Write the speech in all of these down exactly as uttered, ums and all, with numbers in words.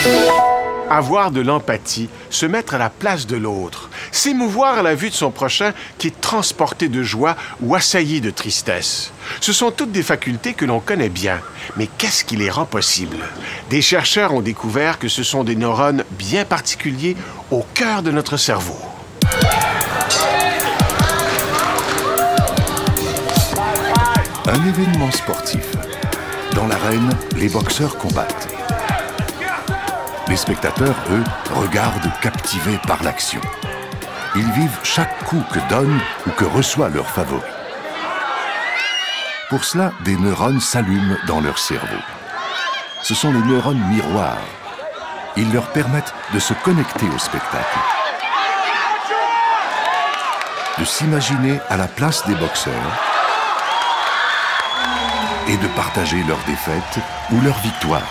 Avoir de l'empathie, se mettre à la place de l'autre, s'émouvoir à la vue de son prochain qui est transporté de joie ou assailli de tristesse. Ce sont toutes des facultés que l'on connaît bien. Mais qu'est-ce qui les rend possibles? Des chercheurs ont découvert que ce sont des neurones bien particuliers au cœur de notre cerveau. Un événement sportif. Dans l'arène, les boxeurs combattent. Les spectateurs, eux, regardent captivés par l'action. Ils vivent chaque coup que donne ou que reçoit leur favori. Pour cela, des neurones s'allument dans leur cerveau. Ce sont les neurones miroirs. Ils leur permettent de se connecter au spectacle, de s'imaginer à la place des boxeurs et de partager leurs défaites ou leurs victoires.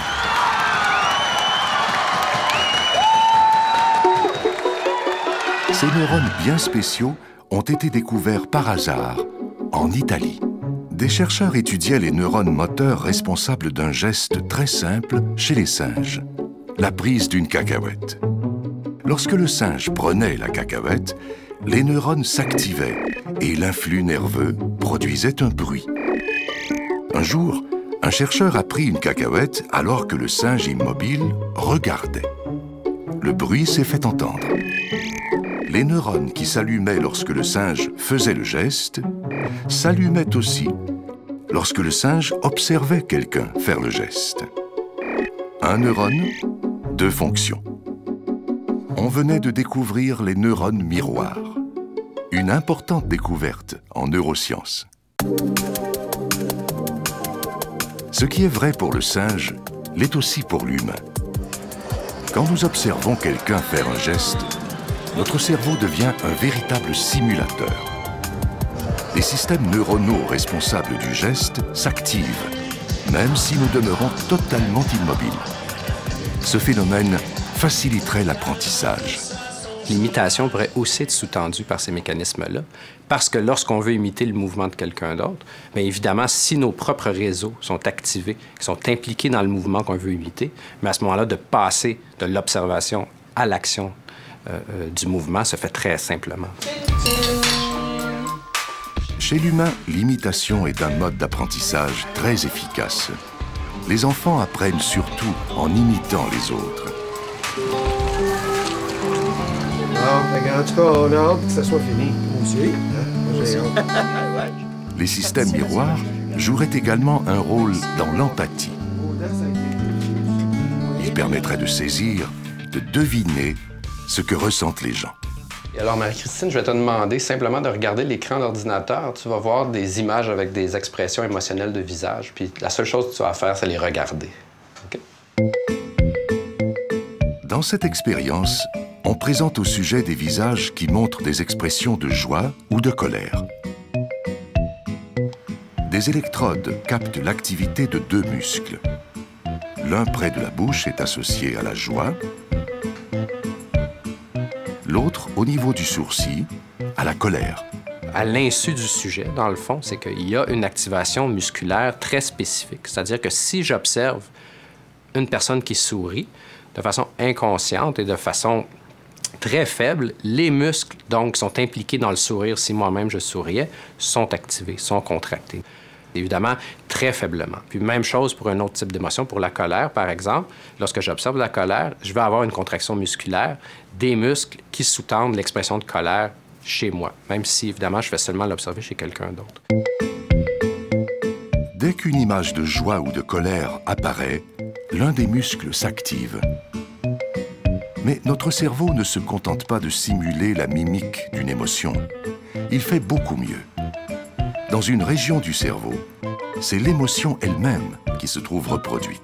Ces neurones bien spéciaux ont été découverts par hasard en Italie. Des chercheurs étudiaient les neurones moteurs responsables d'un geste très simple chez les singes, la prise d'une cacahuète. Lorsque le singe prenait la cacahuète, les neurones s'activaient et l'influx nerveux produisait un bruit. Un jour, un chercheur a pris une cacahuète alors que le singe immobile regardait. Le bruit s'est fait entendre. Les neurones qui s'allumaient lorsque le singe faisait le geste s'allumaient aussi lorsque le singe observait quelqu'un faire le geste. Un neurone, deux fonctions. On venait de découvrir les neurones miroirs, une importante découverte en neurosciences. Ce qui est vrai pour le singe l'est aussi pour l'humain. Quand nous observons quelqu'un faire un geste, notre cerveau devient un véritable simulateur. Les systèmes neuronaux responsables du geste s'activent, même si nous demeurons totalement immobiles. Ce phénomène faciliterait l'apprentissage. L'imitation pourrait aussi être sous-tendue par ces mécanismes-là, parce que lorsqu'on veut imiter le mouvement de quelqu'un d'autre, bien évidemment, si nos propres réseaux sont activés, qui sont impliqués dans le mouvement qu'on veut imiter, mais à ce moment-là, de passer de l'observation à l'action euh, euh, du mouvement se fait très simplement. Chez l'humain, l'imitation est un mode d'apprentissage très efficace. Les enfants apprennent surtout en imitant les autres. En tout cas, on a hâte que ça soit fini. Moi aussi. Moi, j'ai hâte. Les systèmes miroirs joueraient également un rôle dans l'empathie. Ils permettraient de saisir, de deviner ce que ressentent les gens. Et alors, Marie-Christine, je vais te demander simplement de regarder l'écran d'ordinateur. Tu vas voir des images avec des expressions émotionnelles de visage, puis la seule chose que tu vas faire, c'est les regarder. Okay? Dans cette expérience, on présente au sujet des visages qui montrent des expressions de joie ou de colère. Des électrodes captent l'activité de deux muscles. L'un près de la bouche est associé à la joie, l'autre au niveau du sourcil, à la colère. À l'insu du sujet, dans le fond, c'est qu'il y a une activation musculaire très spécifique. C'est-à-dire que si j'observe une personne qui sourit de façon inconsciente et de façon très faible, les muscles donc, qui sont impliqués dans le sourire, si moi-même je souriais, sont activés, sont contractés. Évidemment, très faiblement. Puis même chose pour un autre type d'émotion, pour la colère, par exemple. Lorsque j'observe la colère, je vais avoir une contraction musculaire des muscles qui sous-tendent l'expression de colère chez moi, même si, évidemment, je fais seulement l'observer chez quelqu'un d'autre. Dès qu'une image de joie ou de colère apparaît, l'un des muscles s'active. Mais notre cerveau ne se contente pas de simuler la mimique d'une émotion. Il fait beaucoup mieux. Dans une région du cerveau, c'est l'émotion elle-même qui se trouve reproduite.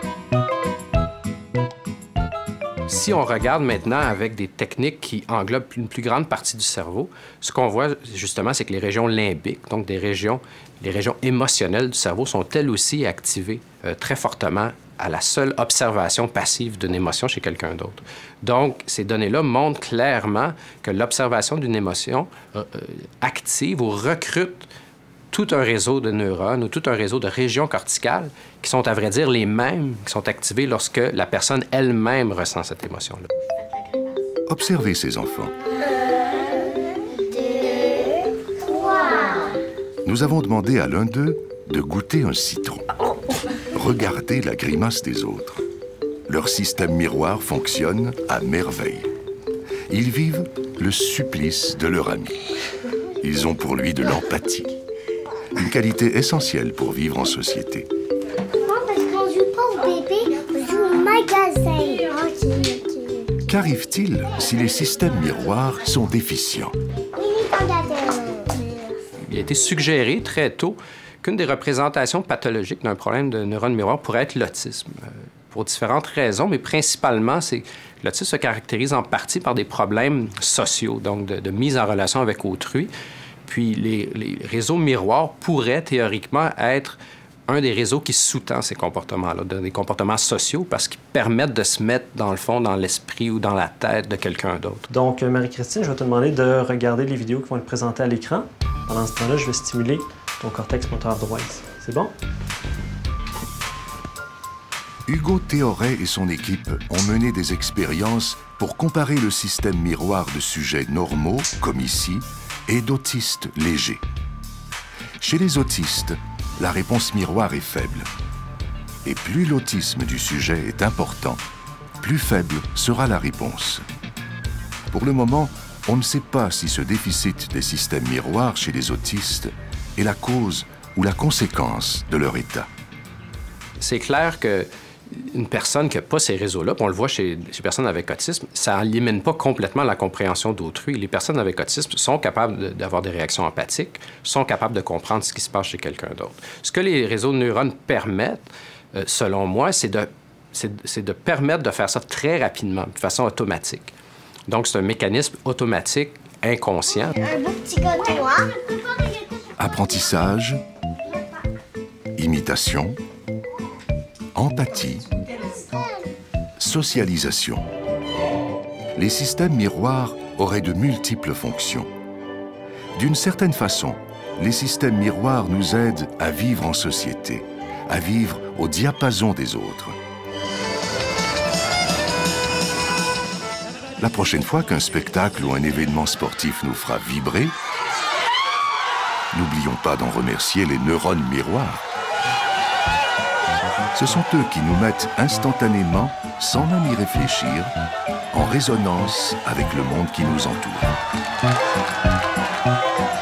Si on regarde maintenant avec des techniques qui englobent une plus grande partie du cerveau, ce qu'on voit justement, c'est que les régions limbiques, donc des régions, les régions émotionnelles du cerveau, sont elles aussi activées euh, très fortement à la seule observation passive d'une émotion chez quelqu'un d'autre. Donc, ces données-là montrent clairement que l'observation d'une émotion euh, active ou recrute tout un réseau de neurones ou tout un réseau de régions corticales qui sont, à vrai dire, les mêmes, qui sont activées lorsque la personne elle-même ressent cette émotion-là. Observez ces enfants. Nous avons demandé à l'un d'eux de goûter un citron. Regardez la grimace des autres. Leur système miroir fonctionne à merveille. Ils vivent le supplice de leur ami. Ils ont pour lui de l'empathie. Une qualité essentielle pour vivre en société. Non, parce qu'on joue pas au bébé, on joue au magasin. Qu'arrive-t-il si les systèmes miroirs sont déficients? Il a été suggéré très tôt qu'une des représentations pathologiques d'un problème de neurones miroirs pourrait être l'autisme. Euh, pour différentes raisons, mais principalement, c'est que l'autisme se caractérise en partie par des problèmes sociaux, donc de, de mise en relation avec autrui. Puis les, les réseaux miroirs pourraient théoriquement être un des réseaux qui sous-tend ces comportements-là, des comportements sociaux, parce qu'ils permettent de se mettre, dans le fond, dans l'esprit ou dans la tête de quelqu'un d'autre. Donc, Marie-Christine, je vais te demander de regarder les vidéos qui vont être présentées à l'écran. Pendant ce temps-là, je vais stimuler ton cortex moteur droit ici. C'est bon? Hugo Théoret et son équipe ont mené des expériences pour comparer le système miroir de sujets normaux, comme ici, et d'autistes légers. Chez les autistes, la réponse miroir est faible. Et plus l'autisme du sujet est important, plus faible sera la réponse. Pour le moment, on ne sait pas si ce déficit des systèmes miroirs chez les autistes est la cause ou la conséquence de leur état. C'est clair que une personne qui n'a pas ces réseaux-là, puis on le voit chez les personnes avec autisme, ça n'élimine pas complètement la compréhension d'autrui. Les personnes avec autisme sont capables d'avoir des réactions empathiques, sont capables de comprendre ce qui se passe chez quelqu'un d'autre. Ce que les réseaux de neurones permettent, euh, selon moi, c'est de, c'est de permettre de faire ça très rapidement, de façon automatique. Donc, c'est un mécanisme automatique, inconscient. Un beau petit gâteau, hein? Apprentissage, imitation, empathie, socialisation. Les systèmes miroirs auraient de multiples fonctions. D'une certaine façon, les systèmes miroirs nous aident à vivre en société, à vivre au diapason des autres. La prochaine fois qu'un spectacle ou un événement sportif nous fera vibrer, n'oublions pas d'en remercier les neurones miroirs. Ce sont eux qui nous mettent instantanément, sans même y réfléchir, en résonance avec le monde qui nous entoure.